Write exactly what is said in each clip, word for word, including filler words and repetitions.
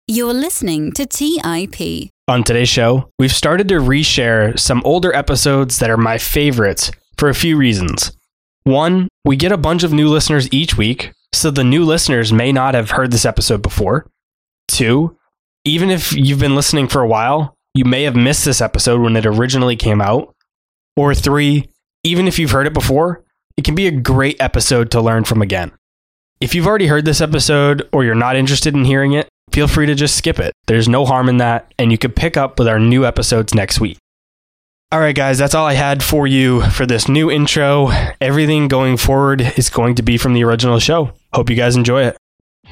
You're listening to T I P. On today's show, we've started to reshare some older episodes that are my favorites for a few reasons. One, we get a bunch of new listeners each week, so the new listeners may not have heard this episode before. Two, even if you've been listening for a while, you may have missed this episode when it originally came out. Or three, even if you've heard it before, it can be a great episode to learn from again. If you've already heard this episode or you're not interested in hearing it, feel free to just skip it. There's no harm in that, and you could pick up with our new episodes next week. All right, guys, that's all I had for you for this new intro. Everything going forward is going to be from the original show. Hope you guys enjoy it.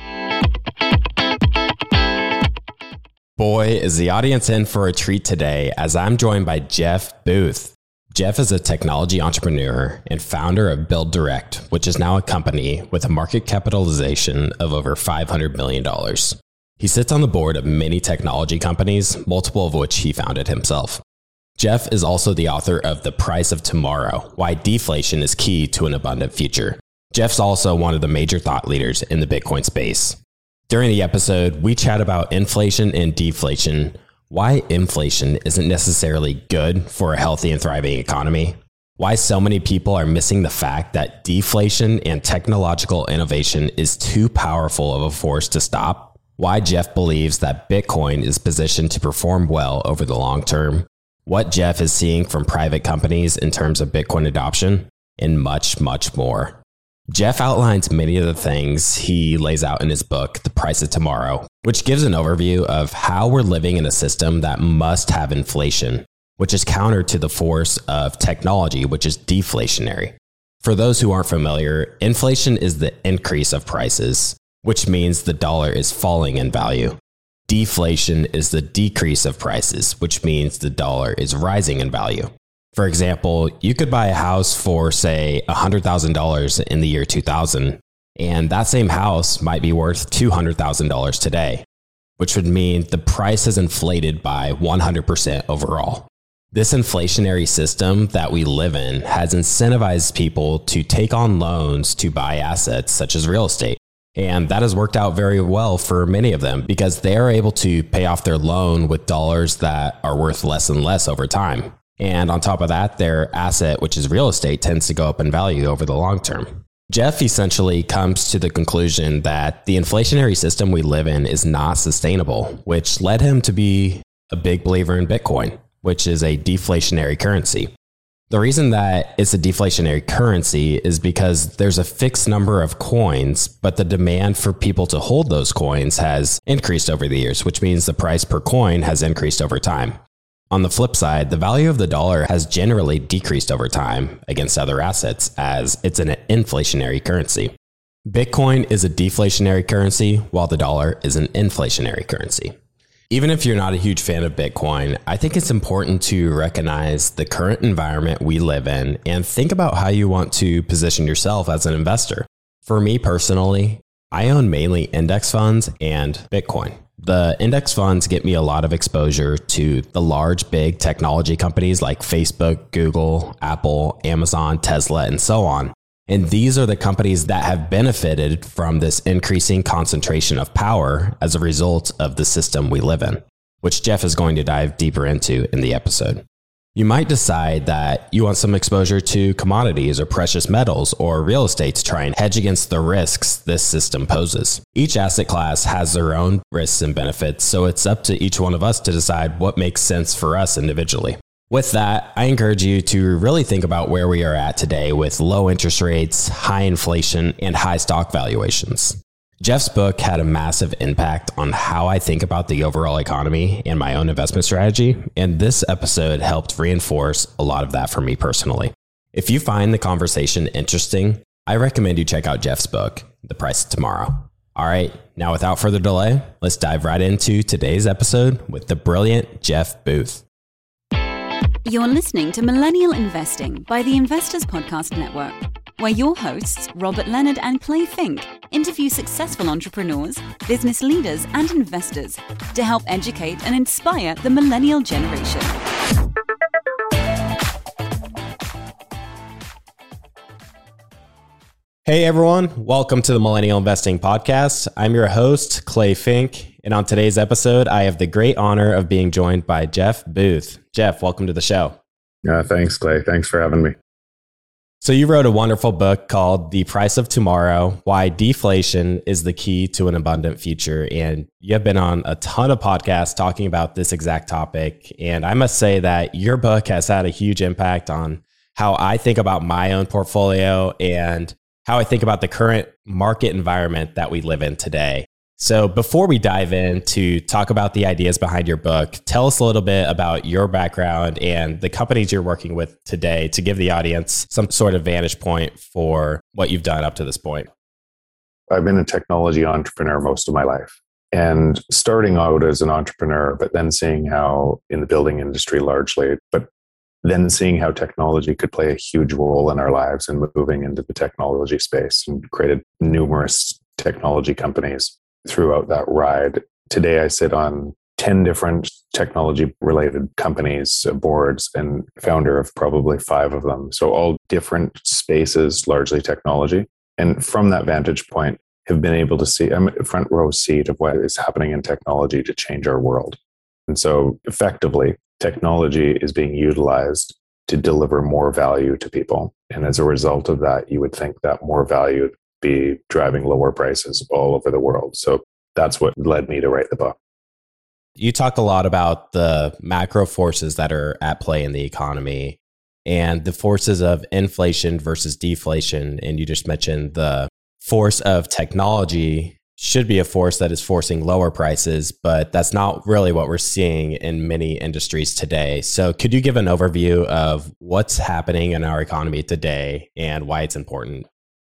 Boy, is the audience in for a treat today as I'm joined by Jeff Booth. Jeff is a technology entrepreneur and founder of Build Direct, which is now a company with a market capitalization of over five hundred million dollars. He sits on the board of many technology companies, multiple of which he founded himself. Jeff is also the author of The Price of Tomorrow, Why Deflation is Key to an Abundant Future. Jeff's also one of the major thought leaders in the Bitcoin space. During the episode, we chat about inflation and deflation, why inflation isn't necessarily good for a healthy and thriving economy, why so many people are missing the fact that deflation and technological innovation is too powerful of a force to stop, why Jeff believes that Bitcoin is positioned to perform well over the long term, what Jeff is seeing from private companies in terms of Bitcoin adoption, and much, much more. Jeff outlines many of the things he lays out in his book, The Price of Tomorrow, which gives an overview of how we're living in a system that must have inflation, which is counter to the force of technology, which is deflationary. For those who aren't familiar, inflation is the increase of prices, which means the dollar is falling in value. Deflation is the decrease of prices, which means the dollar is rising in value. For example, you could buy a house for, say, one hundred thousand dollars in the year two thousand, and that same house might be worth two hundred thousand dollars today, which would mean the price has inflated by one hundred percent overall. This inflationary system that we live in has incentivized people to take on loans to buy assets such as real estate. And that has worked out very well for many of them because they are able to pay off their loan with dollars that are worth less and less over time. And on top of that, their asset, which is real estate, tends to go up in value over the long term. Jeff essentially comes to the conclusion that the inflationary system we live in is not sustainable, which led him to be a big believer in Bitcoin, which is a deflationary currency. The reason that it's a deflationary currency is because there's a fixed number of coins, but the demand for people to hold those coins has increased over the years, which means the price per coin has increased over time. On the flip side, the value of the dollar has generally decreased over time against other assets as it's an inflationary currency. Bitcoin is a deflationary currency, while the dollar is an inflationary currency. Even if you're not a huge fan of Bitcoin, I think it's important to recognize the current environment we live in and think about how you want to position yourself as an investor. For me personally, I own mainly index funds and Bitcoin. The index funds get me a lot of exposure to the large, big technology companies like Facebook, Google, Apple, Amazon, Tesla, and so on. And these are the companies that have benefited from this increasing concentration of power as a result of the system we live in, which Jeff is going to dive deeper into in the episode. You might decide that you want some exposure to commodities or precious metals or real estate to try and hedge against the risks this system poses. Each asset class has their own risks and benefits, so it's up to each one of us to decide what makes sense for us individually. With that, I encourage you to really think about where we are at today with low interest rates, high inflation, and high stock valuations. Jeff's book had a massive impact on how I think about the overall economy and my own investment strategy, and this episode helped reinforce a lot of that for me personally. If you find the conversation interesting, I recommend you check out Jeff's book, The Price of Tomorrow. All right, now without further delay, let's dive right into today's episode with the brilliant Jeff Booth. You're listening to Millennial Investing by the Investors Podcast Network, where your hosts, Robert Leonard and Clay Fink, interview successful entrepreneurs, business leaders, and investors to help educate and inspire the millennial generation. Hey everyone, welcome to the Millennial Investing Podcast. I'm your host, Clay Fink, And on today's episode, I have the great honor of being joined by Jeff Booth. Jeff, welcome to the show. Yeah, thanks, Clay. Thanks for having me. So you wrote a wonderful book called The Price of Tomorrow, Why Deflation is the Key to an Abundant Future. And you have been on a ton of podcasts talking about this exact topic. And I must say that your book has had a huge impact on how I think about my own portfolio and how I think about the current market environment that we live in today. So before we dive in to talk about the ideas behind your book, tell us a little bit about your background and the companies you're working with today to give the audience some sort of vantage point for what you've done up to this point. I've been a technology entrepreneur most of my life, and starting out as an entrepreneur, but then seeing how in the building industry largely, but then seeing how technology could play a huge role in our lives and moving into the technology space, and created numerous technology companies throughout that ride. Today, I sit on ten different technology-related companies, boards, and founder of probably five of them. So all different spaces, largely technology. And from that vantage point, have been able to see, I'm a front row seat of what is happening in technology to change our world. And so effectively, technology is being utilized to deliver more value to people. And as a result of that, you would think that more value be driving lower prices all over the world. So that's what led me to write the book. You talk a lot about the macro forces that are at play in the economy and the forces of inflation versus deflation. And you just mentioned the force of technology should be a force that is forcing lower prices, but that's not really what we're seeing in many industries today. So could you give an overview of what's happening in our economy today and why it's important?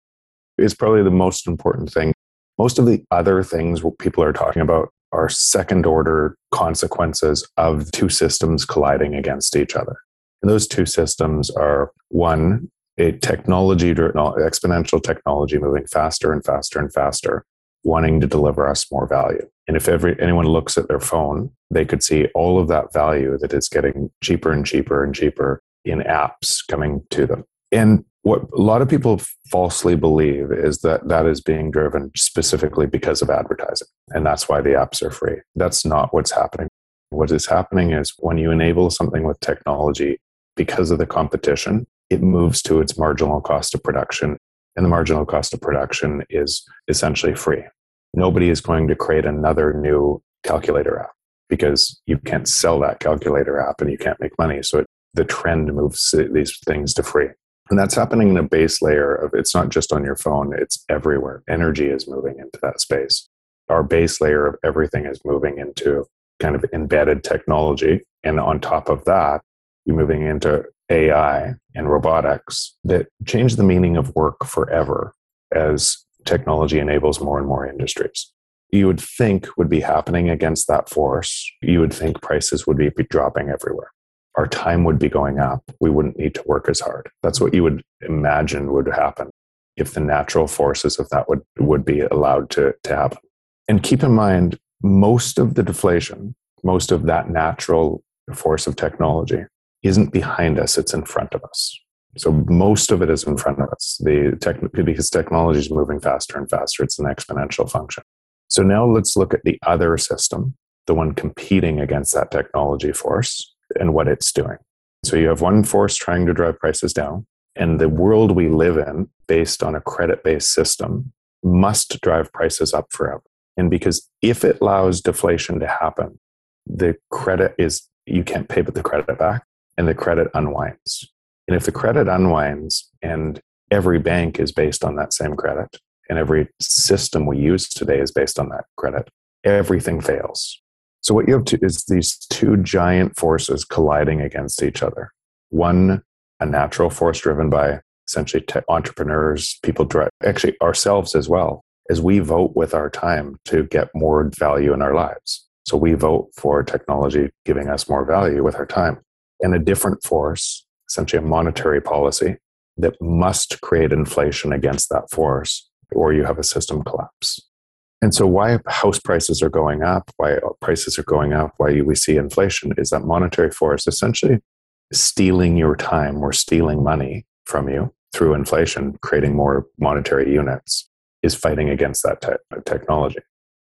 Is probably the most important thing. Most of the other things what people are talking about are second order consequences of two systems colliding against each other. And those two systems are, one, a technology, exponential technology moving faster and faster and faster, wanting to deliver us more value. And if every anyone looks at their phone, they could see all of that value that is getting cheaper and cheaper and cheaper in apps coming to them. And what a lot of people falsely believe is that that is being driven specifically because of advertising. And that's why the apps are free. That's not what's happening. What is happening is when you enable something with technology, because of the competition, it moves to its marginal cost of production. And the marginal cost of production is essentially free. Nobody is going to create another new calculator app because you can't sell that calculator app and you can't make money. So it, the trend moves these things to free. And that's happening in a base layer of, it's not just on your phone, it's everywhere. Energy is moving into that space. Our base layer of everything is moving into kind of embedded technology. And on top of that, you're moving into A I and robotics that change the meaning of work forever as technology enables more and more industries. You would think would be happening against that force. You would think prices would be dropping everywhere. Our time would be going up. We wouldn't need to work as hard. That's what you would imagine would happen if the natural forces of that would, would be allowed to, to happen. And keep in mind, most of the deflation, most of that natural force of technology isn't behind us, it's in front of us. So most of it is in front of us. The tech, because technology is moving faster and faster, it's an exponential function. So now let's look at the other system, the one competing against that technology force, and what it's doing. So you have one force trying to drive prices down, and the world we live in, based on a credit-based system, must drive prices up forever. And because if it allows deflation to happen, the credit is, you can't pay the credit back, and the credit unwinds. And if the credit unwinds, and every bank is based on that same credit, and every system we use today is based on that credit, everything fails. So what you have to, is these two giant forces colliding against each other. One, a natural force driven by essentially tech entrepreneurs, people, drive, actually ourselves as well, as we vote with our time to get more value in our lives. So we vote for technology giving us more value with our time. And a different force, essentially a monetary policy, that must create inflation against that force, or you have a system collapse. And so why house prices are going up, why prices are going up, why we see inflation is that monetary force essentially stealing your time or stealing money from you through inflation, creating more monetary units, is fighting against that te- technology.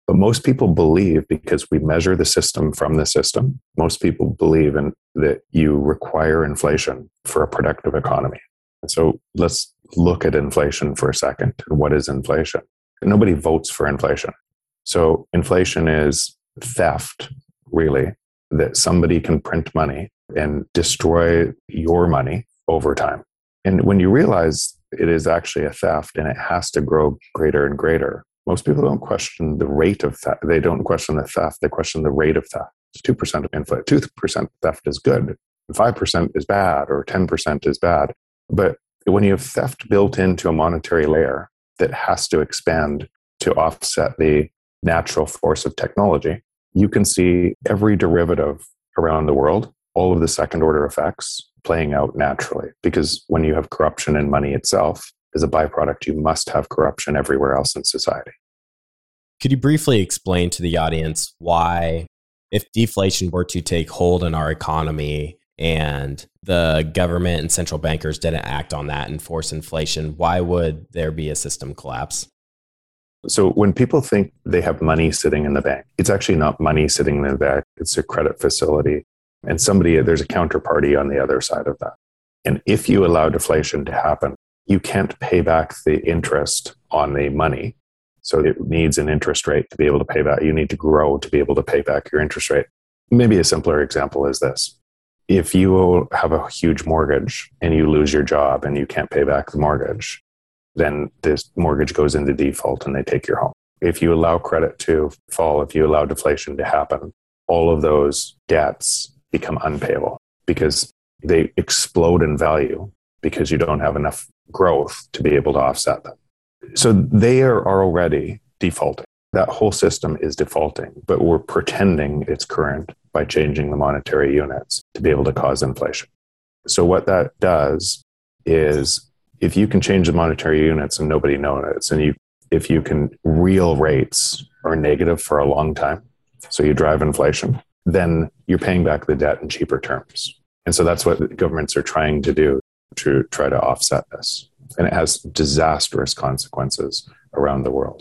But most people believe, because we measure the system from the system, most people believe in that you require inflation for a productive economy. And so let's look at inflation for a second. And what is inflation? Nobody votes for inflation. So inflation is theft, really, that somebody can print money and destroy your money over time. And when you realize it is actually a theft and it has to grow greater and greater, most people don't question the rate of theft. They don't question the theft. They question the rate of theft. two percent of inflation, two percent theft is good, five percent is bad, or ten percent is bad. But when you have theft built into a monetary layer that has to expand to offset the natural force of technology, you can see every derivative around the world, all of the second order effects playing out naturally. Because when you have corruption in money itself, as a byproduct, you must have corruption everywhere else in society. Could you briefly explain to the audience why, if deflation were to take hold in our economy and the government and central bankers didn't act on that and force inflation, why would there be a system collapse? So when people think they have money sitting in the bank, it's actually not money sitting in the bank. It's a credit facility. And somebody, there's a counterparty on the other side of that. And if you allow deflation to happen, you can't pay back the interest on the money. So it needs an interest rate to be able to pay back. You need to grow to be able to pay back your interest rate. Maybe a simpler example is this. If you have a huge mortgage and you lose your job and you can't pay back the mortgage, then this mortgage goes into default and they take your home. If you allow credit to fall, if you allow deflation to happen, all of those debts become unpayable because they explode in value because you don't have enough growth to be able to offset them. So they are already defaulting. That whole system is defaulting, but we're pretending it's current by changing the monetary units to be able to cause inflation. So what that does is, if you can change the monetary units and nobody knows, and you, if you can, real rates are negative for a long time, so you drive inflation, then you're paying back the debt in cheaper terms. And so that's what governments are trying to do to try to offset this. And it has disastrous consequences around the world.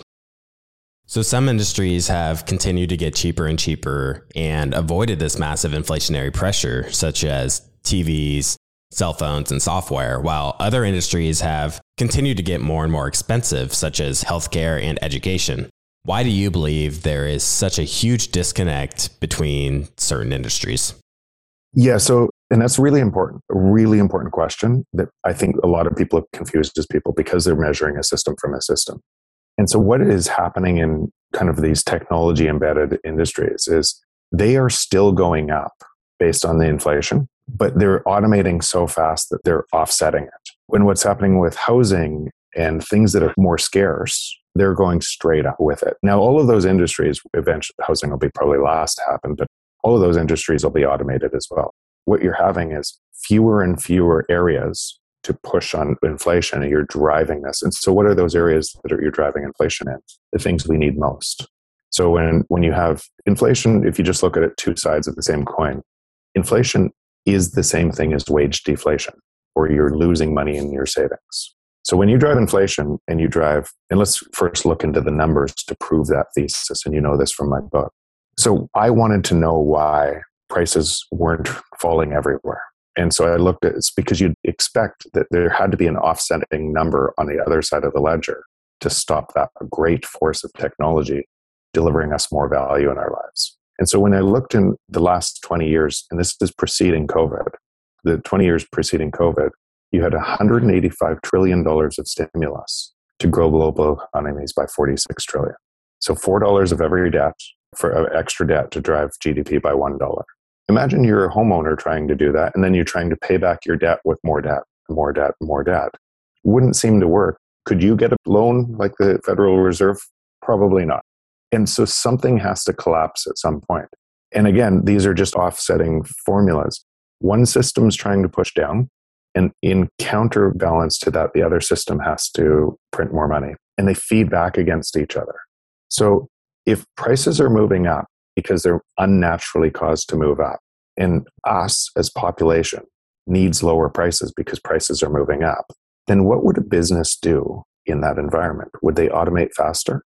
So some industries have continued to get cheaper and cheaper and avoided this massive inflationary pressure, such as T Vs, cell phones, and software, while other industries have continued to get more and more expensive, such as healthcare and education. Why do you believe there is such a huge disconnect between certain industries? Yeah, so, and that's really important, a really important question that I think a lot of people are confused as people because they're measuring a system from a system. And so what is happening in kind of these technology embedded industries is they are still going up based on the inflation, but they're automating so fast that they're offsetting it. When what's happening with housing and things that are more scarce, they're going straight up with it. Now, all of those industries, eventually housing will be probably last to happen, but all of those industries will be automated as well. What you're having is fewer and fewer areas to push on inflation, and you're driving this. And so what are those areas that are, you're driving inflation in? The things we need most. So when, when you have inflation, if you just look at it two sides of the same coin, inflation is the same thing as wage deflation, or you're losing money in your savings. So when you drive inflation and you drive, and let's first look into the numbers to prove that thesis, and you know this from my book. So I wanted to know why prices weren't falling everywhere. And so I looked at, it's because you'd expect that there had to be an offsetting number on the other side of the ledger to stop that great force of technology delivering us more value in our lives. And so when I looked in the last twenty years, and this is preceding COVID, the twenty years preceding COVID, you had one hundred eighty-five trillion dollars of stimulus to grow global economies by forty-six trillion dollars. So four dollars of every debt for uh, extra debt to drive G D P by one dollar. Imagine you're a homeowner trying to do that, and then you're trying to pay back your debt with more debt, more debt, more debt. Wouldn't seem to work. Could you get a loan like the Federal Reserve? Probably not. And so something has to collapse at some point. And again, these are just offsetting formulas. One system's trying to push down, and in counterbalance to that, the other system has to print more money, and they feed back against each other. So if prices are moving up because they're unnaturally caused to move up, and us as population needs lower prices because prices are moving up, then what would a business do in that environment? Would they automate faster?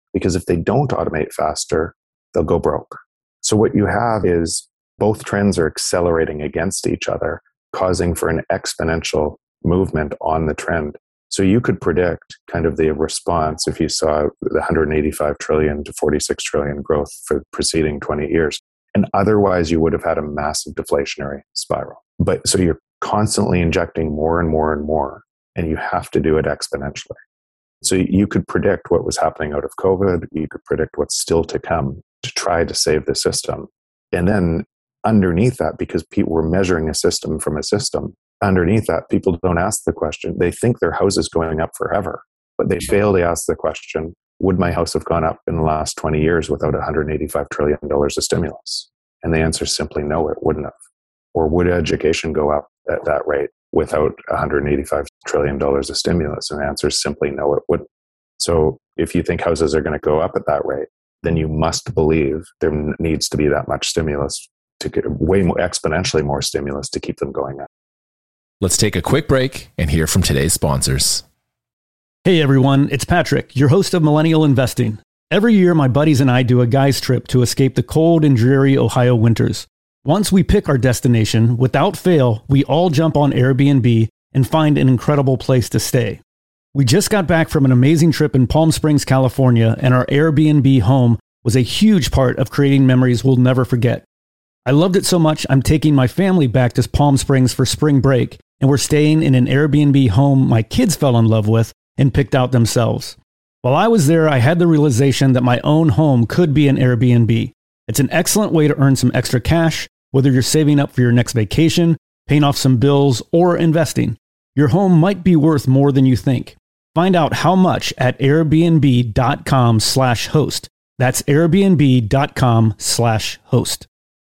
because if they don't automate faster, they'll go broke. So what you have is both trends are accelerating against each other, causing for an exponential movement on the trend. So you could predict kind of the response if you saw the one hundred eighty-five trillion to forty-six trillion growth for the preceding twenty years. And otherwise you would have had a massive deflationary spiral. But so you're constantly injecting more and more and more, and you have to do it exponentially. So you could predict what was happening out of COVID. You could predict what's still to come to try to save the system. And then underneath that, because people were measuring a system from a system, underneath that, people don't ask the question. They think their house is going up forever, but they fail to ask the question, would my house have gone up in the last twenty years without one hundred eighty-five trillion dollars of stimulus? And the answer is simply no, it wouldn't have. Or would education go up at that rate without one hundred eighty-five trillion dollars of stimulus? And the answer is simply no, it wouldn't. So if you think houses are going to go up at that rate, then you must believe there needs to be that much stimulus, to get way more, exponentially more stimulus to keep them going up. Let's take a quick break and hear from today's sponsors. Hey everyone, it's Patrick, your host of Millennial Investing. Every year, my buddies and I do a guy's trip to escape the cold and dreary Ohio winters. Once we pick our destination, without fail, we all jump on Airbnb and find an incredible place to stay. We just got back from an amazing trip in Palm Springs, California, and our Airbnb home was a huge part of creating memories we'll never forget. I loved it so much, I'm taking my family back to Palm Springs for spring break, and we're staying in an Airbnb home my kids fell in love with and picked out themselves. While I was there, I had the realization that my own home could be an Airbnb. It's an excellent way to earn some extra cash, whether you're saving up for your next vacation, paying off some bills, or investing. Your home might be worth more than you think. Find out how much at airbnb.com slash host. That's airbnb.com slash host.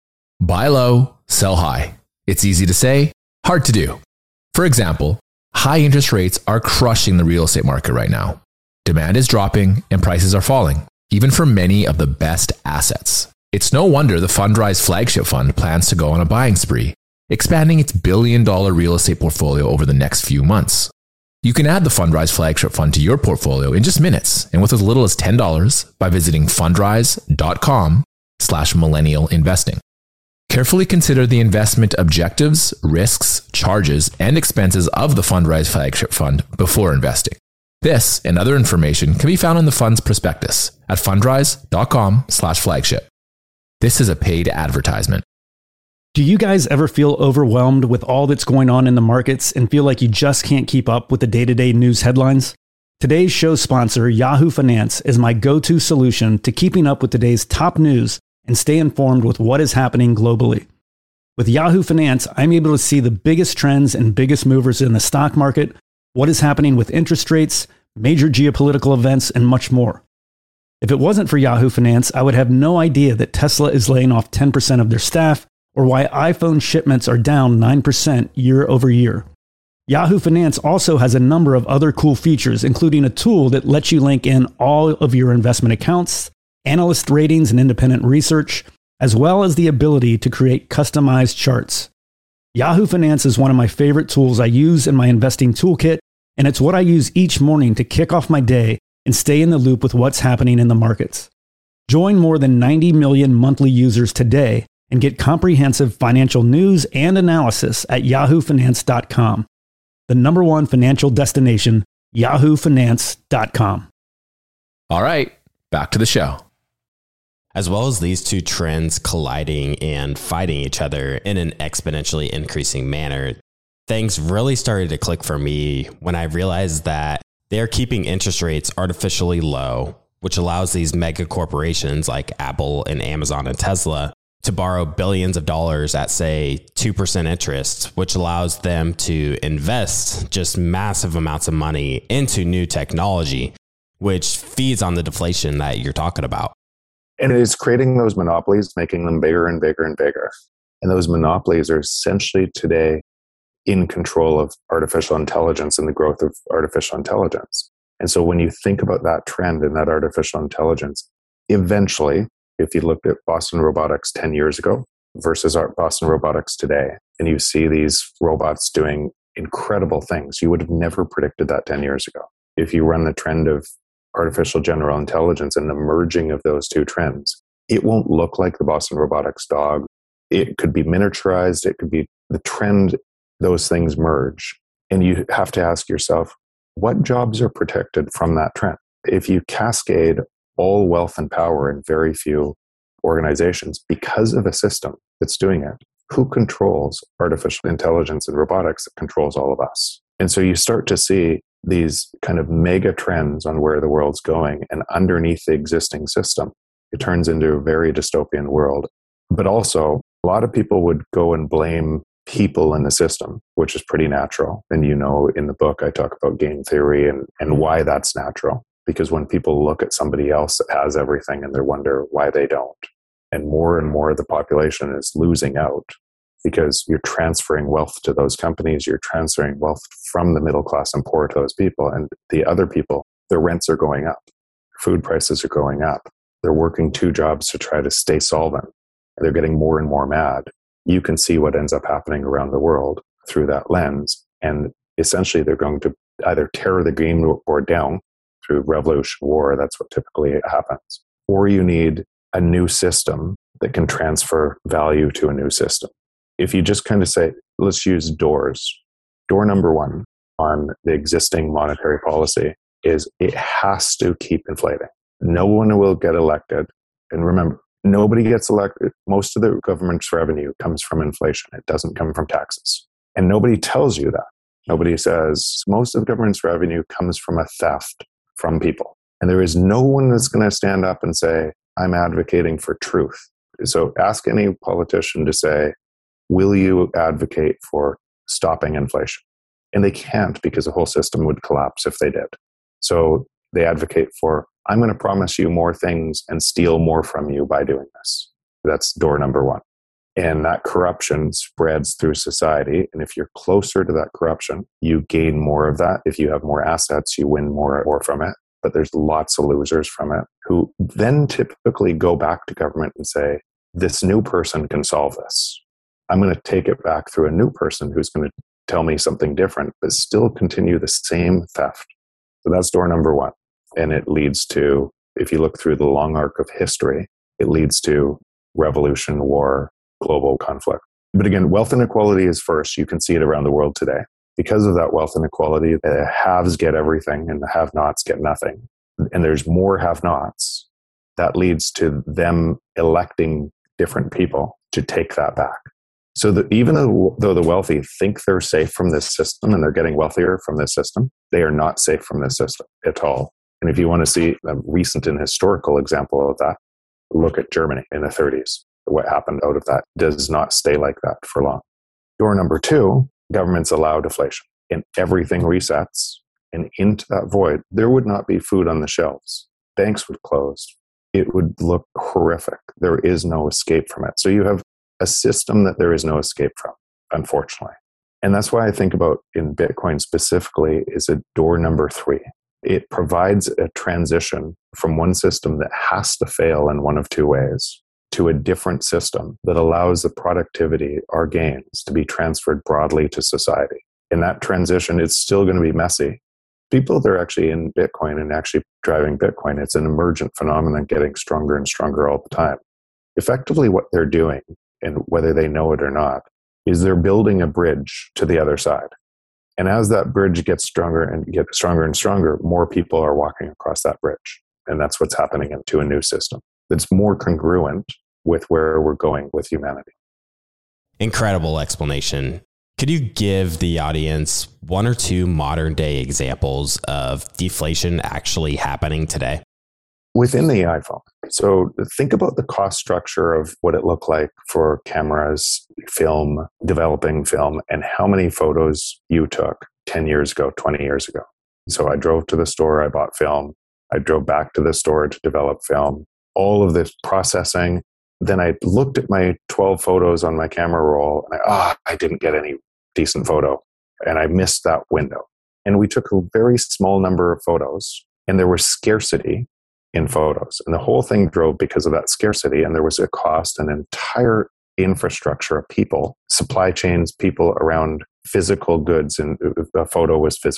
Buy low, sell high. It's easy to say, hard to do. For example, high interest rates are crushing the real estate market right now. Demand is dropping and prices are falling, even for many of the best assets. It's no wonder the Fundrise flagship fund plans to go on a buying spree, expanding its billion dollar real estate portfolio over the next few months. You can add the Fundrise flagship fund to your portfolio in just minutes and with as little as ten dollars by visiting fundrise.com slash millennial investing. Carefully consider the investment objectives, risks, charges, and expenses of the Fundrise flagship fund before investing. This and other information can be found in the fund's prospectus at fundrise.com slash flagship. This is a paid advertisement. Do you guys ever feel overwhelmed with all that's going on in the markets and feel like you just can't keep up with the day-to-day news headlines? Today's show sponsor, Yahoo Finance, is my go-to solution to keeping up with today's top news and stay informed with what is happening globally. With Yahoo Finance, I'm able to see the biggest trends and biggest movers in the stock market, what is happening with interest rates, major geopolitical events, and much more. If it wasn't for Yahoo Finance, I would have no idea that Tesla is laying off ten percent of their staff or why iPhone shipments are down nine percent year over year. Yahoo Finance also has a number of other cool features, including a tool that lets you link in all of your investment accounts, analyst ratings and independent research, as well as the ability to create customized charts. Yahoo Finance is one of my favorite tools I use in my investing toolkit, and it's what I use each morning to kick off my day and stay in the loop with what's happening in the markets. Join more than ninety million monthly users today and get comprehensive financial news and analysis at yahoo finance dot com. The number one financial destination, yahoo finance dot com. All right, back to the show. As well as these two trends colliding and fighting each other in an exponentially increasing manner, things really started to click for me when I realized that they're keeping interest rates artificially low, which allows these mega corporations like Apple and Amazon and Tesla to borrow billions of dollars at, say, two percent interest, which allows them to invest just massive amounts of money into new technology, which feeds on the deflation that you're talking about. And it is creating those monopolies, making them bigger and bigger and bigger. And those monopolies are essentially today in control of artificial intelligence and the growth of artificial intelligence. And so when you think about that trend and that artificial intelligence, eventually, if you looked at Boston Robotics ten years ago versus our Boston Robotics today, and you see these robots doing incredible things, you would have never predicted that ten years ago. If you run the trend of artificial general intelligence and the merging of those two trends, it won't look like the Boston Robotics dog. It could be miniaturized. It could be the trend. Those things merge. And you have to ask yourself, what jobs are protected from that trend? If you cascade all wealth and power in very few organizations because of a system that's doing it, who controls artificial intelligence and robotics that controls all of us? And so you start to see these kind of mega trends on where the world's going, and underneath the existing system, it turns into a very dystopian world. But also, a lot of people would go and blame people in the system, which is pretty natural. And you know, in the book, I talk about game theory and, and why that's natural. Because when people look at somebody else that has everything and they wonder why they don't, and more and more of the population is losing out because you're transferring wealth to those companies, you're transferring wealth from the middle class and poor to those people, and the other people, their rents are going up, food prices are going up, they're working two jobs to try to stay solvent, and they're getting more and more mad. You can see what ends up happening around the world through that lens, and essentially they're going to either tear the game board down through revolution, war, that's what typically happens, or you need a new system that can transfer value to a new system. If you just kind of say, let's use doors. Door number one on the existing monetary policy is it has to keep inflating. No one will get elected. And remember, nobody gets elected. Most of the government's revenue comes from inflation. It doesn't come from taxes. And nobody tells you that. Nobody says most of the government's revenue comes from a theft from people. And there is no one that's going to stand up and say, I'm advocating for truth. So ask any politician to say, will you advocate for stopping inflation? And they can't, because the whole system would collapse if they did. So they advocate for, I'm going to promise you more things and steal more from you by doing this. That's door number one. And that corruption spreads through society. And if you're closer to that corruption, you gain more of that. If you have more assets, you win more, more from it. But there's lots of losers from it who then typically go back to government and say, this new person can solve this. I'm going to take it back through a new person who's going to tell me something different, but still continue the same theft. So that's door number one. And it leads to, if you look through the long arc of history, it leads to revolution, war, global conflict. But again, wealth inequality is first. You can see it around the world today. Because of that wealth inequality, the haves get everything and the have-nots get nothing. And there's more have-nots. That leads to them electing different people to take that back. So that even though, though the wealthy think they're safe from this system and they're getting wealthier from this system, they are not safe from this system at all. And if you want to see a recent and historical example of that, look at Germany in the thirties. What happened out of that does not stay like that for long. Door number two, governments allow deflation and everything resets. And into that void, there would not be food on the shelves. Banks would close. It would look horrific. There is no escape from it. So you have a system that there is no escape from, unfortunately. And that's why I think about in Bitcoin specifically is a door number three. It provides a transition from one system that has to fail in one of two ways to a different system that allows the productivity, our gains, to be transferred broadly to society. In that transition, it's still going to be messy. People that are actually in Bitcoin and actually driving Bitcoin, it's an emergent phenomenon getting stronger and stronger all the time. Effectively, what they're doing, and whether they know it or not, is they're building a bridge to the other side. And as that bridge gets stronger and gets stronger and stronger, more people are walking across that bridge. And that's what's happening into a new system that's more congruent with where we're going with humanity. Incredible explanation. Could you give the audience one or two modern day examples of deflation actually happening today? Within the iPhone. So think about the cost structure of what it looked like for cameras, film, developing film, and how many photos you took ten years ago, twenty years ago. So I drove to the store, I bought film. I drove back to the store to develop film. All of this processing. Then I looked at my twelve photos on my camera roll, and I, ah, I didn't get any decent photo. And I missed that window. And we took a very small number of photos, and there was scarcity in photos. And the whole thing drove because of that scarcity. And there was a cost, an entire infrastructure of people, supply chains, people around physical goods, and a photo was physical.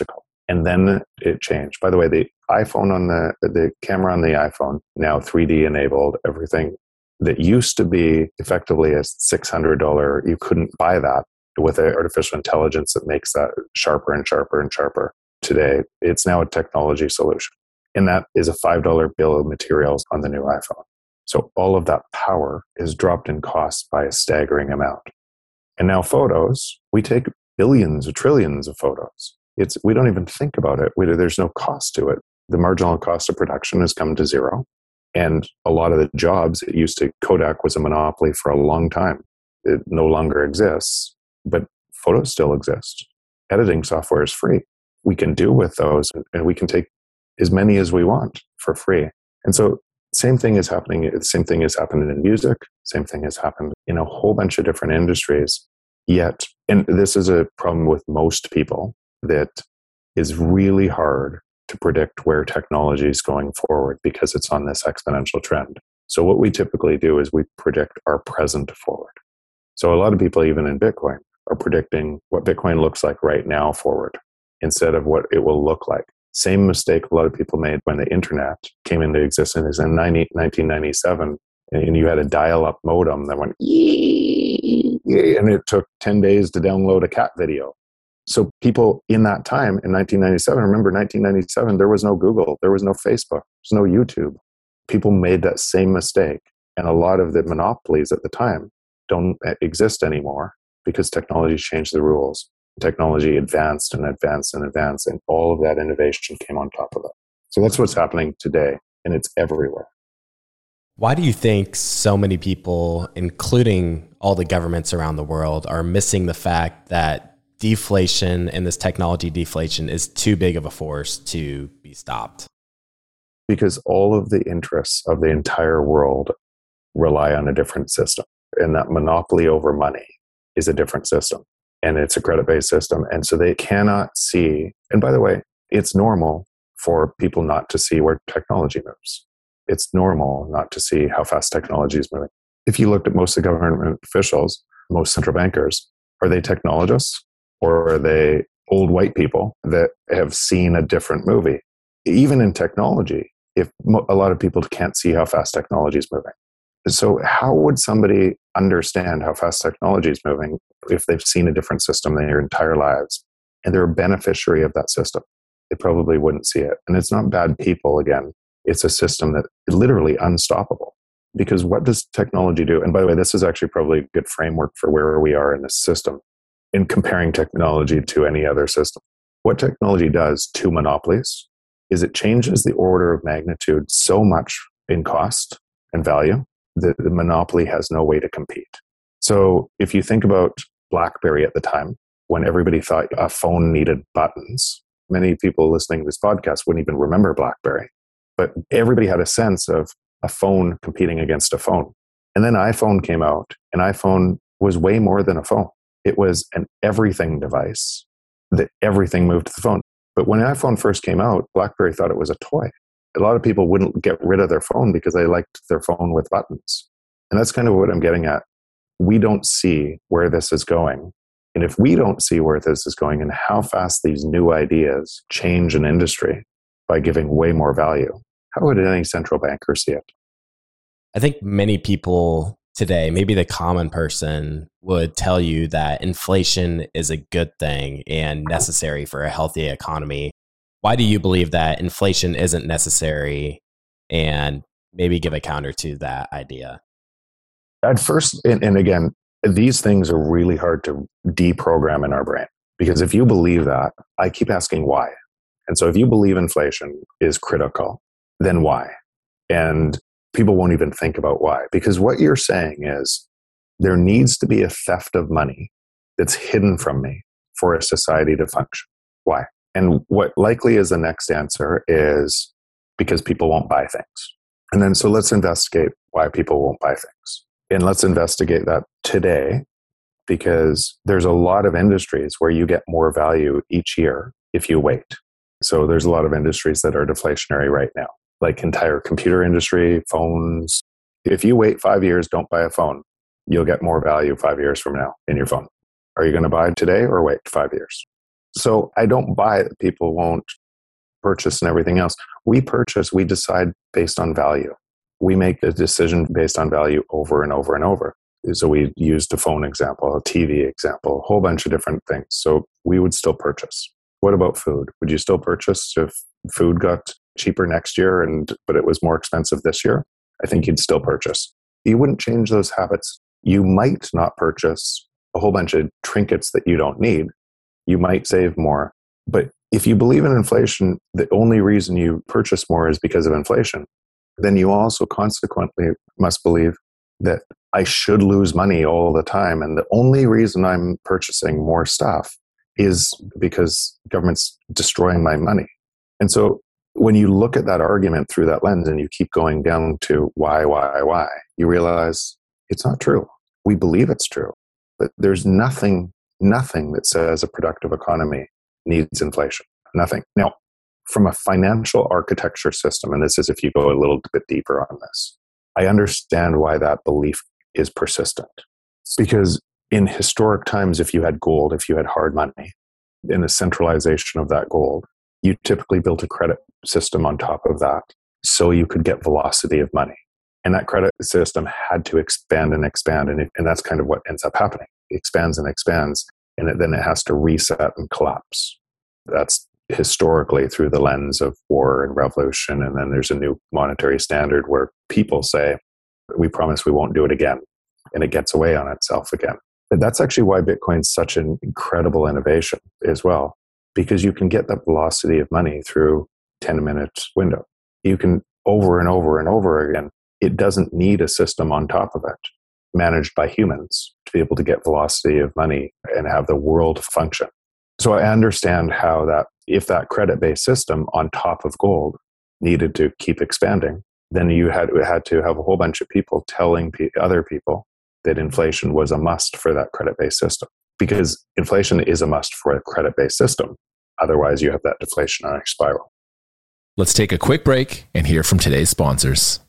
And then it changed. By the way, the iPhone on the, the camera on the iPhone, now three D enabled, everything that used to be effectively a six hundred dollars, you couldn't buy that with artificial intelligence that makes that sharper and sharper and sharper. Today, it's now a technology solution. And that is a five dollars bill of materials on the new iPhone. So all of that power is dropped in cost by a staggering amount. And now photos, we take billions or trillions of photos. It's, we don't even think about it. We, there's no cost to it. The marginal cost of production has come to zero. And a lot of the jobs, it used to, Kodak was a monopoly for a long time. It no longer exists, but photos still exist. Editing software is free. We can do with those, and we can take as many as we want for free. And so same thing is happening. Same thing has happened in music. Same thing has happened in a whole bunch of different industries. Yet, and this is a problem with most people, that is really hard to predict where technology is going forward because it's on this exponential trend. So what we typically do is we predict our present forward. So a lot of people, even in Bitcoin, are predicting what Bitcoin looks like right now forward instead of what it will look like. Same mistake a lot of people made when the internet came into existence in nineteen ninety-seven, and you had a dial-up modem that went, and it took ten days to download a cat video. So people in that time, in nineteen ninety-seven, remember nineteen ninety-seven, there was no Google, there was no Facebook, there's no YouTube. People made that same mistake. And a lot of the monopolies at the time don't exist anymore because technology changed the rules. Technology advanced and advanced and advanced, and all of that innovation came on top of it. So that's what's happening today, and it's everywhere. Why do you think so many people, including all the governments around the world, are missing the fact that deflation and this technology deflation is too big of a force to be stopped? Because all of the interests of the entire world rely on a different system, and that monopoly over money is a different system. And it's a credit-based system. And so they cannot see, and by the way, it's normal for people not to see where technology moves. It's normal not to see how fast technology is moving. If you looked at most of the government officials, most central bankers, are they technologists or are they old white people that have seen a different movie? Even in technology, if a lot of people can't see how fast technology is moving. So how would somebody understand how fast technology is moving if they've seen a different system their entire lives and they're a beneficiary of that system? They probably wouldn't see it. And it's not bad people, again. It's a system that is literally unstoppable. Because what does technology do? And by the way, this is actually probably a good framework for where we are in this system in comparing technology to any other system. What technology does to monopolies is it changes the order of magnitude so much in cost and value that the monopoly has no way to compete. So if you think about BlackBerry at the time, when everybody thought a phone needed buttons, many people listening to this podcast wouldn't even remember BlackBerry. But everybody had a sense of a phone competing against a phone. And then iPhone came out, and iPhone was way more than a phone. It was an everything device that everything moved to the phone. But when iPhone first came out, BlackBerry thought it was a toy. A lot of people wouldn't get rid of their phone because they liked their phone with buttons. And that's kind of what I'm getting at. We don't see where this is going. And if we don't see where this is going and how fast these new ideas change an industry by giving way more value, how would any central banker see it? I think many people today, maybe the common person, would tell you that inflation is a good thing and necessary for a healthy economy. Why do you believe that inflation isn't necessary, and maybe give a counter to that idea? At first, and, and again, these things are really hard to deprogram in our brain, because if you believe that, I keep asking why. And so if you believe inflation is critical, then why? And people won't even think about why, because what you're saying is there needs to be a theft of money that's hidden from me for a society to function. Why? And what likely is the next answer is because people won't buy things. And then so let's investigate why people won't buy things. And let's investigate that today, because there's a lot of industries where you get more value each year if you wait. So there's a lot of industries that are deflationary right now, like entire computer industry, phones. If you wait five years, don't buy a phone, you'll get more value five years from now in your phone. Are you going to buy today or wait five years? So I don't buy that people won't purchase and everything else. We purchase, we decide based on value. We make a decision based on value over and over and over. So we used a phone example, a T V example, a whole bunch of different things. So we would still purchase. What about food? Would you still purchase if food got cheaper next year and but it was more expensive this year? I think you'd still purchase. You wouldn't change those habits. You might not purchase a whole bunch of trinkets that you don't need. You might save more. But if you believe in inflation, the only reason you purchase more is because of inflation, then you also consequently must believe that I should lose money all the time. And the only reason I'm purchasing more stuff is because government's destroying my money. And so when you look at that argument through that lens and you keep going down to why, why, why, you realize it's not true. We believe it's true. But there's nothing, nothing that says a productive economy needs inflation. Nothing. Now, from a financial architecture system, and this is if you go a little bit deeper on this, I understand why that belief is persistent. Because in historic times, if you had gold, if you had hard money, in the centralization of that gold, you typically built a credit system on top of that so you could get velocity of money. And that credit system had to expand and expand. And, it, and that's kind of what ends up happening. It expands and expands, and it, then it has to reset and collapse. That's historically through the lens of war and revolution. And then there's a new monetary standard where people say, we promise we won't do it again. And it gets away on itself again. But that's actually why Bitcoin's such an incredible innovation as well, because you can get that velocity of money through ten minute window. You can over and over and over again. It doesn't need a system on top of it managed by humans to be able to get velocity of money and have the world function. So I understand how that if that credit-based system on top of gold needed to keep expanding, then you had, had to have a whole bunch of people telling pe- other people that inflation was a must for that credit-based system. Because inflation is a must for a credit-based system. Otherwise, you have that deflationary spiral. Let's take a quick break and hear from today's sponsors.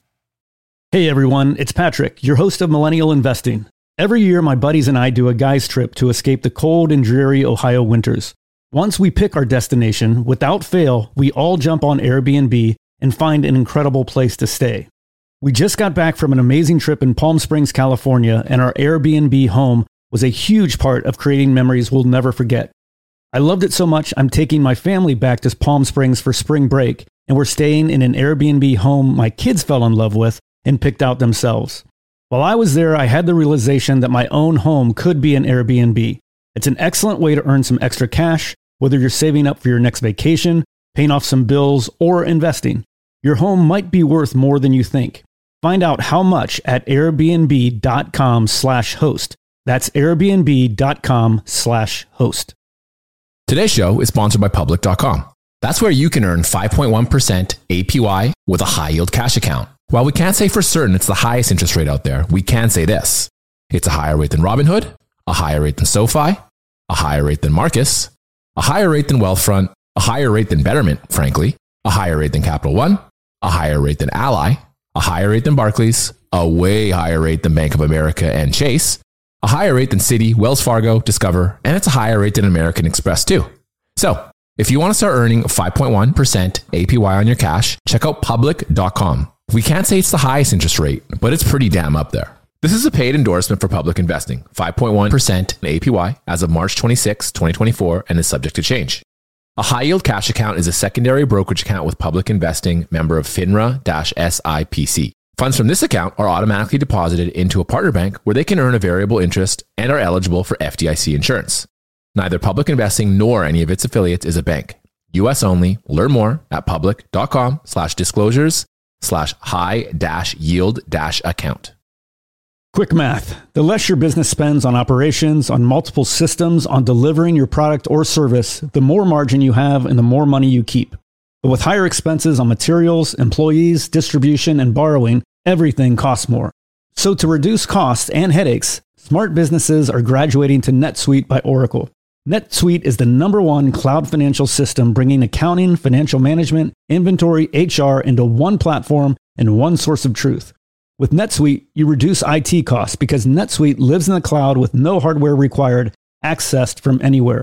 Hey everyone, it's Patrick, your host of Millennial Investing. Every year, my buddies and I do a guy's trip to escape the cold and dreary Ohio winters. Once we pick our destination, without fail, we all jump on Airbnb and find an incredible place to stay. We just got back from an amazing trip in Palm Springs, California, and our Airbnb home was a huge part of creating memories we'll never forget. I loved it so much, I'm taking my family back to Palm Springs for spring break, and we're staying in an Airbnb home my kids fell in love with and picked out themselves. While I was there, I had the realization that my own home could be an Airbnb. It's an excellent way to earn some extra cash, whether you're saving up for your next vacation, paying off some bills, or investing. Your home might be worth more than you think. Find out how much at airbnb.com slash host. That's airbnb.com slash host. Today's show is sponsored by public dot com. That's where you can earn five point one percent A P Y with a high yield cash account. While we can't say for certain it's the highest interest rate out there, we can say this. It's a higher rate than Robinhood, a higher rate than SoFi, a higher rate than Marcus, a higher rate than Wealthfront, a higher rate than Betterment, frankly, a higher rate than Capital One, a higher rate than Ally, a higher rate than Barclays, a way higher rate than Bank of America and Chase, a higher rate than Citi, Wells Fargo, Discover, and it's a higher rate than American Express too. So, if you want to start earning five point one percent A P Y on your cash, check out public dot com. We can't say it's the highest interest rate, but it's pretty damn up there. This is a paid endorsement for Public Investing, five point one percent A P Y as of March twenty-sixth, twenty twenty-four, and is subject to change. A high-yield cash account is a secondary brokerage account with Public Investing, member of FINRA-S I P C. Funds from this account are automatically deposited into a partner bank where they can earn a variable interest and are eligible for F D I C insurance. Neither Public Investing nor any of its affiliates is a bank. U S only. Learn more at public.com slash disclosures slash high dash yield dash account. Quick math. The less your business spends on operations, on multiple systems, on delivering your product or service, the more margin you have and the more money you keep. But with higher expenses on materials, employees, distribution, and borrowing, everything costs more. So to reduce costs and headaches, smart businesses are graduating to NetSuite by Oracle. NetSuite is the number one cloud financial system bringing accounting, financial management, inventory, H R into one platform and one source of truth. With NetSuite, you reduce I T costs because NetSuite lives in the cloud with no hardware required, accessed from anywhere.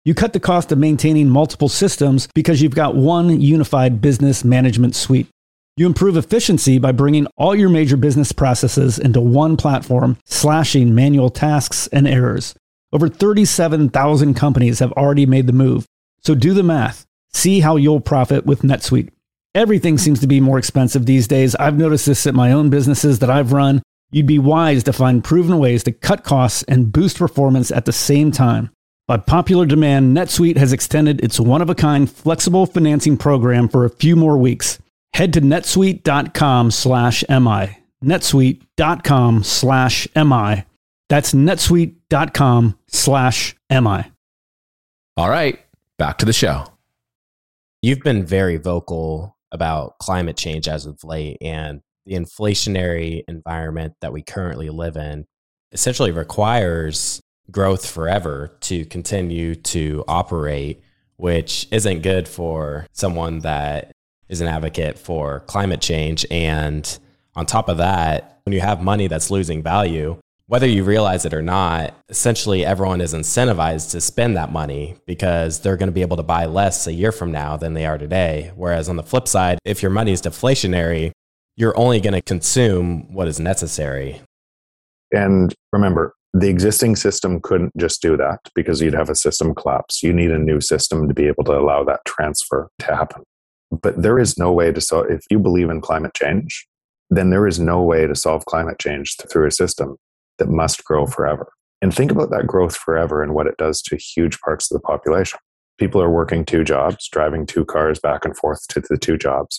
You cut the cost of maintaining multiple systems because you've got one unified business management suite. You improve efficiency by bringing all your major business processes into one platform, slashing manual tasks and errors. Over thirty-seven thousand companies have already made the move. So do the math. See how you'll profit with NetSuite. Everything seems to be more expensive these days. I've noticed this at my own businesses that I've run. You'd be wise to find proven ways to cut costs and boost performance at the same time. By popular demand, NetSuite has extended its one-of-a-kind flexible financing program for a few more weeks. Head to netsuite.com slash MI. netsuite.com slash MI. That's netsuite.com slash MI. All right, back to the show. You've been very vocal about climate change as of late, and the inflationary environment that we currently live in essentially requires growth forever to continue to operate, which isn't good for someone that is an advocate for climate change. And on top of that, when you have money that's losing value, whether you realize it or not, essentially everyone is incentivized to spend that money because they're going to be able to buy less a year from now than they are today. Whereas on the flip side, if your money is deflationary, you're only going to consume what is necessary. And remember, the existing system couldn't just do that because you'd have a system collapse. You need a new system to be able to allow that transfer to happen. But there is no way to solve, if you believe in climate change, then there is no way to solve climate change through a system that must grow forever. And think about that growth forever and what it does to huge parts of the population. People are working two jobs, driving two cars back and forth to the two jobs,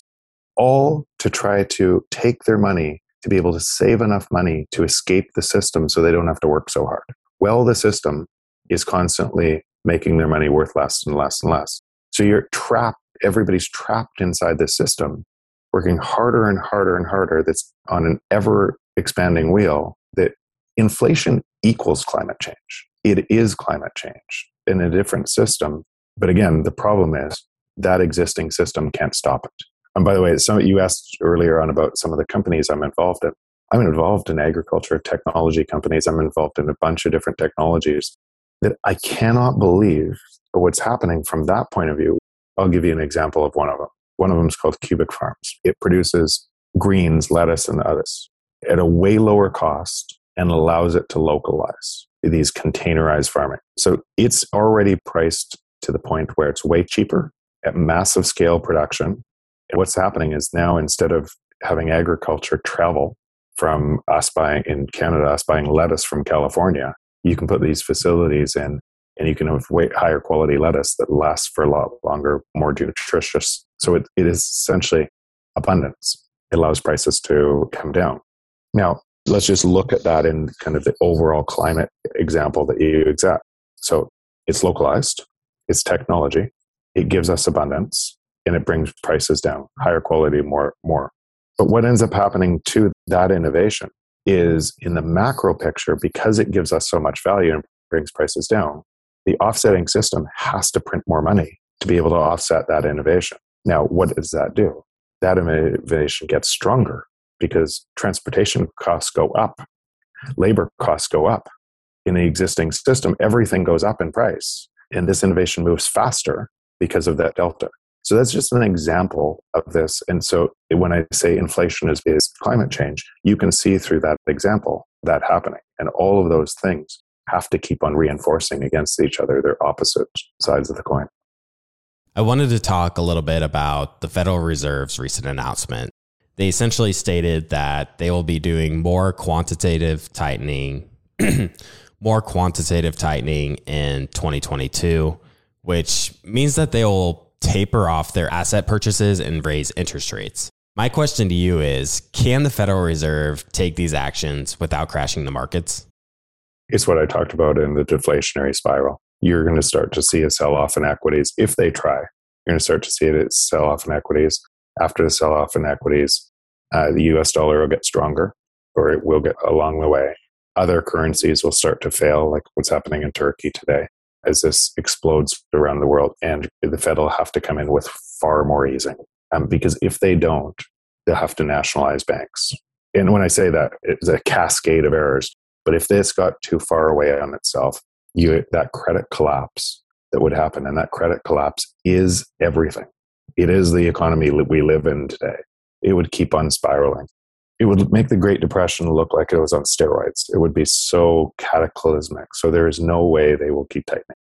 all to try to take their money to be able to save enough money to escape the system so they don't have to work so hard. Well, the system is constantly making their money worth less and less and less. So you're trapped, everybody's trapped inside this system, working harder and harder and harder, that's on an ever expanding wheel. That inflation equals climate change. It is climate change in a different system. But again, the problem is that existing system can't stop it. And by the way, some you asked earlier on about some of the companies I'm involved in. I'm involved in agriculture technology companies. I'm involved in a bunch of different technologies that I cannot believe what's happening from that point of view. I'll give you an example of one of them. One of them is called Cubic Farms. It produces greens, lettuce, and others at a way lower cost and allows it to localize these containerized farming. So it's already priced to the point where it's way cheaper at massive scale production. And what's happening is now, instead of having agriculture travel from us buying in Canada, us buying lettuce from California, you can put these facilities in and you can have way higher quality lettuce that lasts for a lot longer, more nutritious. So it, it is essentially abundance. It allows prices to come down. Now, let's just look at that in kind of the overall climate example that you exact. So it's localized, it's technology, it gives us abundance, and it brings prices down, higher quality, more, more. But what ends up happening to that innovation is, in the macro picture, because it gives us so much value and brings prices down, the offsetting system has to print more money to be able to offset that innovation. Now, what does that do? That innovation gets stronger because transportation costs go up, labor costs go up. In the existing system, everything goes up in price, and this innovation moves faster because of that delta. So that's just an example of this. And so when I say inflation is, is climate change, you can see through that example that happening. And all of those things have to keep on reinforcing against each other. They're opposite sides of the coin. I wanted to talk a little bit about the Federal Reserve's recent announcement. They essentially stated that they will be doing more quantitative tightening, more quantitative tightening in twenty twenty-two, which means that they will taper off their asset purchases and raise interest rates. My question to you is, can the Federal Reserve take these actions without crashing the markets? It's what I talked about in the deflationary spiral. You're going to start to see a sell-off in equities. If they try, you're going to start to see it sell-off in equities. After the sell-off in equities, uh, the U S dollar will get stronger, or it will get along the way. Other currencies will start to fail, like what's happening in Turkey today, as this explodes around the world. And the Fed will have to come in with far more easing. Um, because if they don't, they'll have to nationalize banks. And when I say that, it's a cascade of errors. But if this got too far away on itself, you that credit collapse that would happen. And that credit collapse is everything. It is the economy that we live in today. It would keep on spiraling. It would make the Great Depression look like it was on steroids. It would be so cataclysmic. So there is no way they will keep tightening.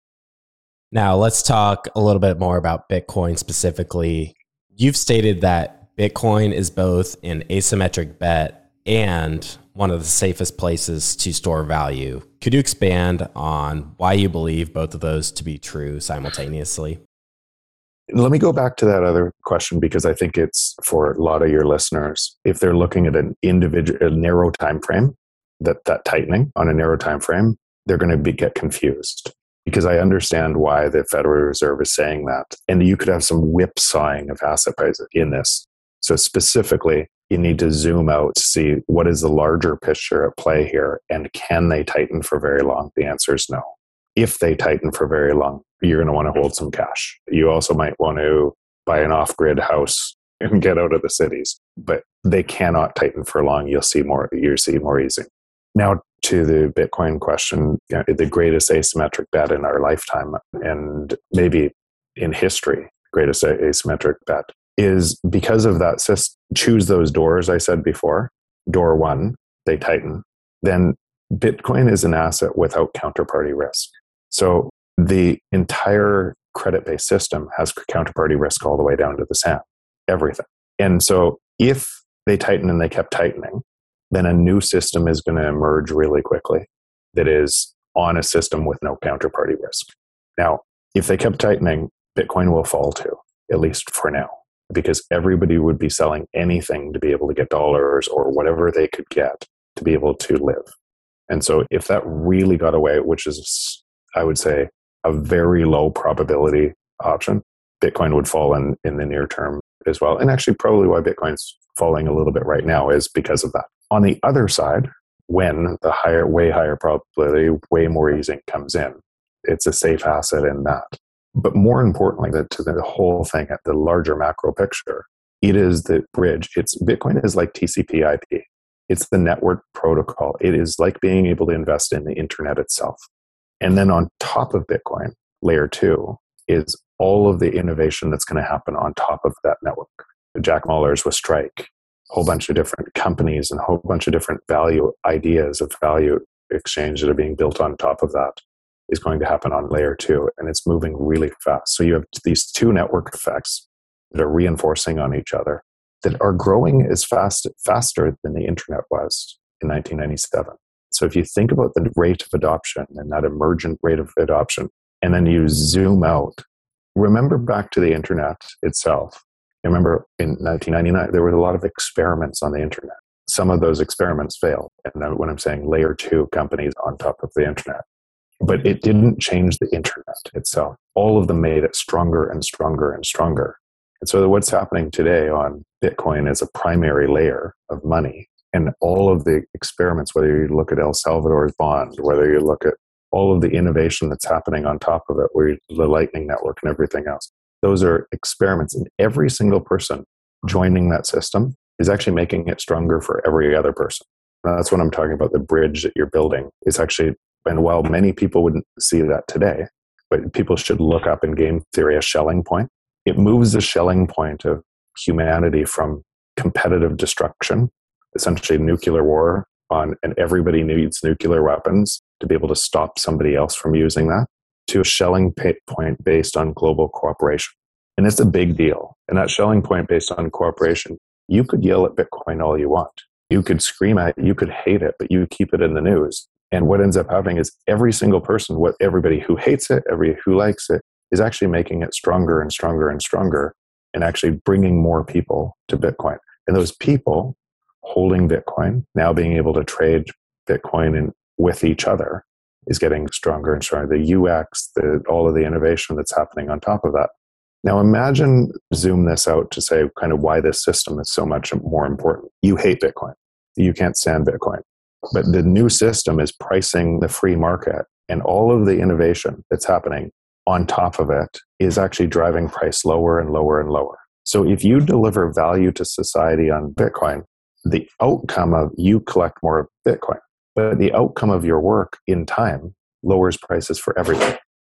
Now, let's talk a little bit more about Bitcoin specifically. You've stated that Bitcoin is both an asymmetric bet and one of the safest places to store value. Could you expand on why you believe both of those to be true simultaneously? Let me go back to that other question, because I think it's for a lot of your listeners. If they're looking at an individual, a narrow time frame, that that tightening on a narrow time frame, they're going to be, get confused. Because I understand why the Federal Reserve is saying that. And you could have some whipsawing of asset prices in this. So specifically, you need to zoom out to see what is the larger picture at play here, and can they tighten for very long? The answer is no. If they tighten for very long, you're going to want to hold some cash. You also might want to buy an off-grid house and get out of the cities, but they cannot tighten for long. You'll see more. You'll see more easing. Now to the Bitcoin question, you know, the greatest asymmetric bet in our lifetime, and maybe in history, greatest asymmetric bet, is because of that. Choose those doors I said before. Door one, they tighten. Then Bitcoin is an asset without counterparty risk. So the entire credit-based system has counterparty risk all the way down to the sand, everything. And so if they tighten and they kept tightening, then a new system is going to emerge really quickly that is on a system with no counterparty risk. Now, if they kept tightening, Bitcoin will fall too, at least for now, because everybody would be selling anything to be able to get dollars or whatever they could get to be able to live. And so if that really got away, which is, I would say, a very low probability option, Bitcoin would fall in, in the near term as well. And actually probably why Bitcoin's falling a little bit right now is because of that. On the other side, when the higher, way higher probability, way more easing comes in, it's a safe asset in that. But more importantly, the, to the whole thing at the larger macro picture, it is the bridge. It's Bitcoin is like T C P I P. It's the network protocol. It is like being able to invest in the internet itself. And then on top of Bitcoin, layer two is all of the innovation that's going to happen on top of that network. Jack Mallers with Strike, a whole bunch of different companies and a whole bunch of different value ideas of value exchange that are being built on top of that is going to happen on layer two. And it's moving really fast. So you have these two network effects that are reinforcing on each other that are growing as fast, faster than the internet was in nineteen ninety-seven. So if you think about the rate of adoption and that emergent rate of adoption, and then you zoom out, remember back to the internet itself. I remember in nineteen ninety-nine, there were a lot of experiments on the internet. Some of those experiments failed. And when I'm saying layer two companies on top of the internet, but it didn't change the internet itself. All of them made it stronger and stronger and stronger. And so what's happening today on Bitcoin is a primary layer of money. And all of the experiments, whether you look at El Salvador's bond, whether you look at all of the innovation that's happening on top of it, where you, the Lightning Network and everything else, those are experiments. And every single person joining that system is actually making it stronger for every other person. And that's what I'm talking about. The bridge that you're building is actually, and while many people wouldn't see that today, but people should look up in game theory a Schelling point. It moves the Schelling point of humanity from competitive destruction, essentially nuclear war on, and everybody needs nuclear weapons to be able to stop somebody else from using that, to a Schelling point based on global cooperation. And it's a big deal. And that Schelling point based on cooperation, you could yell at Bitcoin all you want. You could scream at it, you could hate it, but you keep it in the news. And what ends up happening is every single person, what everybody who hates it, every who likes it, is actually making it stronger and stronger and stronger, and actually bringing more people to Bitcoin. And those people holding Bitcoin, now being able to trade Bitcoin in, with each other, is getting stronger and stronger. The U X, the, all of the innovation that's happening on top of that. Now imagine, zoom this out to say kind of why this system is so much more important. You hate Bitcoin. You can't stand Bitcoin. But the new system is pricing the free market, and all of the innovation that's happening on top of it is actually driving price lower and lower and lower. So if you deliver value to society on Bitcoin, the outcome of you collect more Bitcoin, but the outcome of your work in time lowers prices for everything.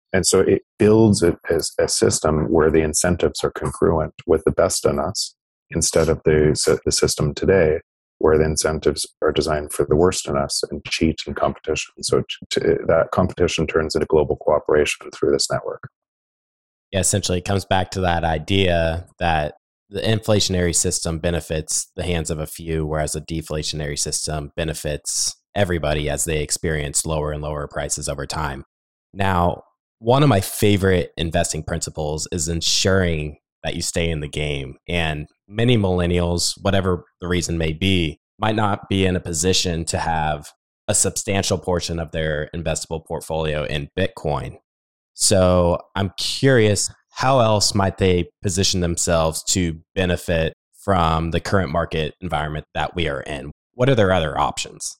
And so it builds it as a system where the incentives are congruent with the best in us instead of the, the system today where the incentives are designed for the worst in us and cheat and competition. So to, that competition turns into global cooperation through this network. Yeah, essentially it comes back to that idea that the inflationary system benefits the hands of a few, whereas a deflationary system benefits everybody as they experience lower and lower prices over time. Now, one of my favorite investing principles is ensuring that you stay in the game. And many millennials, whatever the reason may be, might not be in a position to have a substantial portion of their investable portfolio in Bitcoin. So I'm curious, how else might they position themselves to benefit from the current market environment that we are in? What are their other options?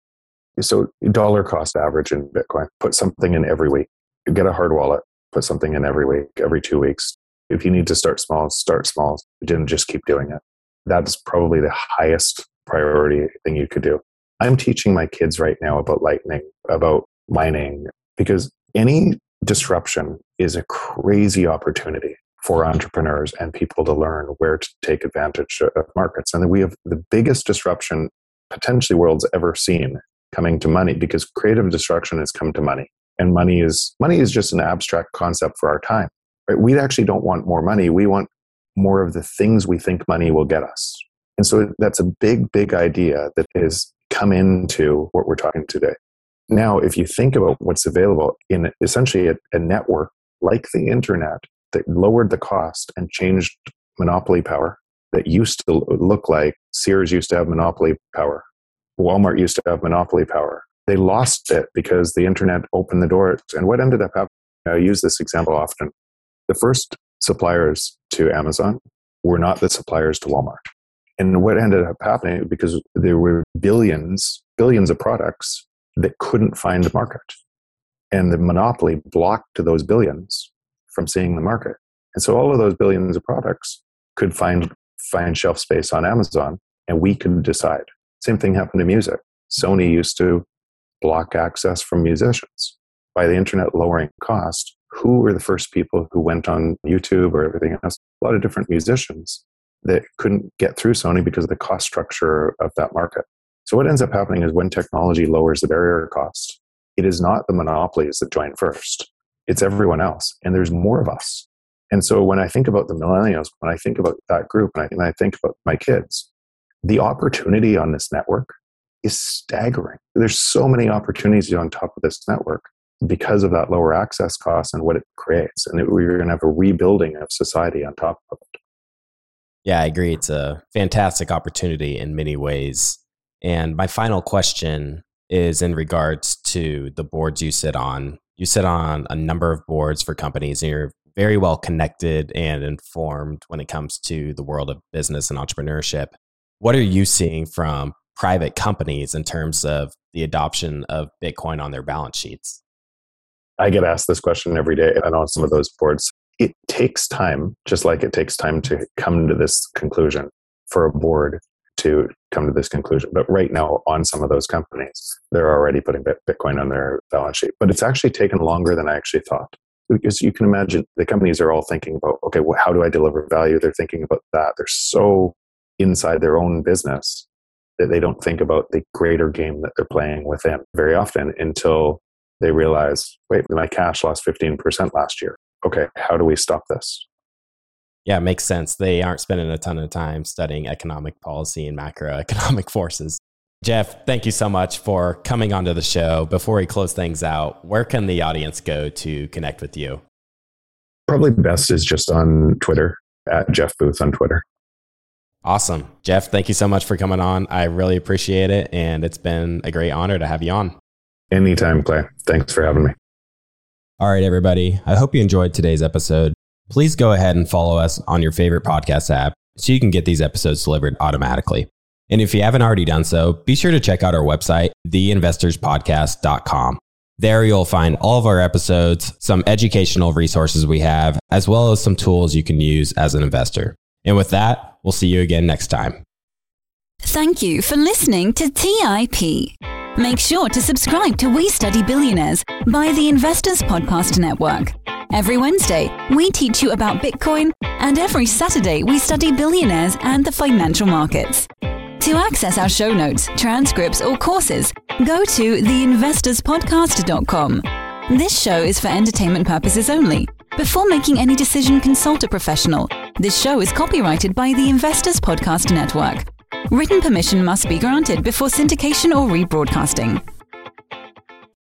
So dollar cost average in Bitcoin, put something in every week. You get a hard wallet, put something in every week, every two weeks. If you need to start small, start small. You didn't just keep doing it. That's probably the highest priority thing you could do. I'm teaching my kids right now about Lightning, about mining, because any disruption is a crazy opportunity for entrepreneurs and people to learn where to take advantage of markets. And then we have the biggest disruption potentially world's ever seen coming to money, because creative destruction has come to money. And money is money is just an abstract concept for our time. Right? We actually don't want more money. We want more of the things we think money will get us. And so that's a big, big idea that is come into what we're talking today. Now, if you think about what's available in essentially a, a network like the internet that lowered the cost and changed monopoly power, that used to look like Sears used to have monopoly power, Walmart used to have monopoly power. They lost it because the internet opened the doors. And what ended up happening, I use this example often, the first suppliers to Amazon were not the suppliers to Walmart. And what ended up happening, because there were billions, billions of products that couldn't find the market. And the monopoly blocked those billions from seeing the market. And so all of those billions of products could find, find shelf space on Amazon, and we could decide. Same thing happened to music. Sony used to block access from musicians. By the internet lowering cost, who were the first people who went on YouTube or everything else? A lot of different musicians that couldn't get through Sony because of the cost structure of that market. So what ends up happening is when technology lowers the barrier cost, it is not the monopolies that join first. It's everyone else. And there's more of us. And so when I think about the millennials, when I think about that group, and I, and I think about my kids, the opportunity on this network is staggering. There's so many opportunities on top of this network because of that lower access cost and what it creates. And it, we're going to have a rebuilding of society on top of it. Yeah, I agree. It's a fantastic opportunity in many ways. And my final question is in regards to the boards you sit on. You sit on a number of boards for companies, and you're very well connected and informed when it comes to the world of business and entrepreneurship. What are you seeing from private companies in terms of the adoption of Bitcoin on their balance sheets? I get asked this question every day, and on some of those boards. It takes time, just like it takes time to come to this conclusion for a board to come to this conclusion. But right now, on some of those companies, they're already putting Bitcoin on their balance sheet. But it's actually taken longer than I actually thought. Because you can imagine the companies are all thinking about, okay, well, how do I deliver value? They're thinking about that. They're so inside their own business that they don't think about the greater game that they're playing within very often until they realize, wait, my cash lost fifteen percent last year. Okay, how do we stop this? Yeah, it makes sense. They aren't spending a ton of time studying economic policy and macroeconomic forces. Jeff, thank you so much for coming onto the show. Before we close things out, where can the audience go to connect with you? Probably best is just on Twitter, at Jeff Booth on Twitter. Awesome. Jeff, thank you so much for coming on. I really appreciate it. And it's been a great honor to have you on. Anytime, Clay. Thanks for having me. All right, everybody. I hope you enjoyed today's episode. Please go ahead and follow us on your favorite podcast app so you can get these episodes delivered automatically. And if you haven't already done so, be sure to check out our website, the investors podcast dot com. There you'll find all of our episodes, some educational resources we have, as well as some tools you can use as an investor. And with that, we'll see you again next time. Thank you for listening to T I P. Make sure to subscribe to We Study Billionaires by the Investors Podcast Network. Every Wednesday, we teach you about Bitcoin, and every Saturday, we study billionaires and the financial markets. To access our show notes, transcripts, or courses, go to the investors podcast dot com. This show is for entertainment purposes only. Before making any decision, consult a professional. This show is copyrighted by the Investors Podcast Network. Written permission must be granted before syndication or rebroadcasting.